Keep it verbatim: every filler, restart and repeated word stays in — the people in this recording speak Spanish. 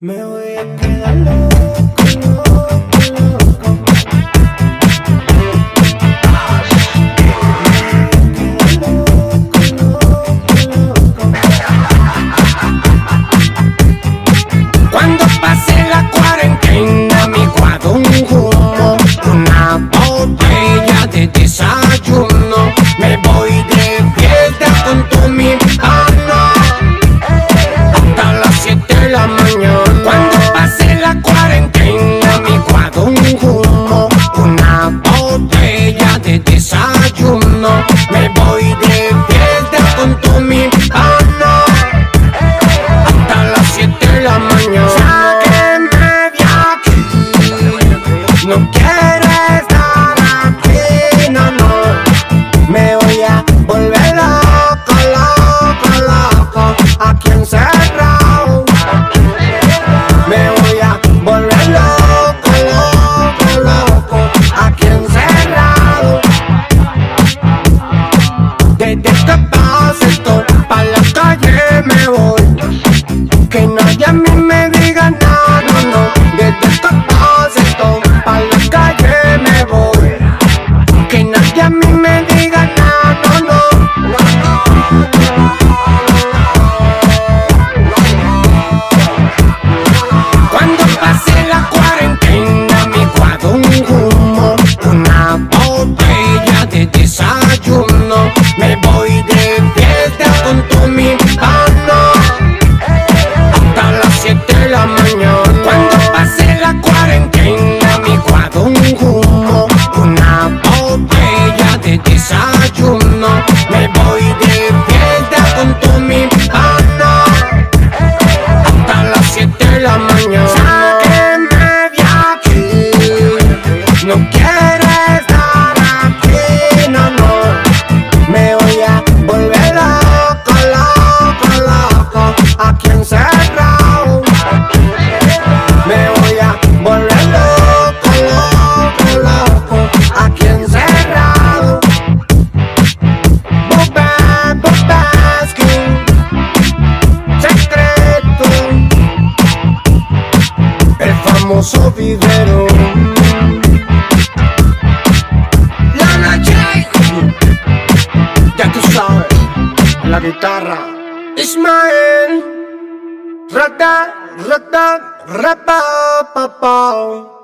Me voy a quedar loco, loco, loco. Cuando pase la cuarentena me guardo un humo, una botella de desayuno. Me voy de fiesta con tu mi pana hasta las siete de la mañana. Cuando pase la cuarentena me guardo un humo, una botella de desayuno. Me voy de fiesta con tu mi pana hasta las siete de la mañana. Sáquenme de aquí, no quiero estar aquí, no, no. Me voy a volver loco, loco, loco, aquí encerrado. Me voy a volver loco, loco, loco, aquí encerrado. Desde que pase esto, pa' la calle me voy, que nadie a mí me diga nada, no, no. Desde que pase esto, pa' la calle me voy, que nadie a mí me diga nada, no, no. Cuando pase la cuarentena me guardo un humo, una botella de desayuno. Me voy de fiesta con tu mi pana hasta las siete de la mañana. Cuando pase la cuarentena me guardo un humo, una botella de desayuno. Me voy de fiesta con tu mi pana hasta las siete de la mañana. Sáquenme de aquí, No quiero estar aquí, no, no. Me voy a volver loco, loco, loco, aquí encerrado. Me voy a volver loco, loco, loco, aquí encerrado. Boba, Bobaski, secreto, el famoso vivero. Lana J, ya tú sabes, la guitarra, Ismael, rata, rata, rapa, pa, pa.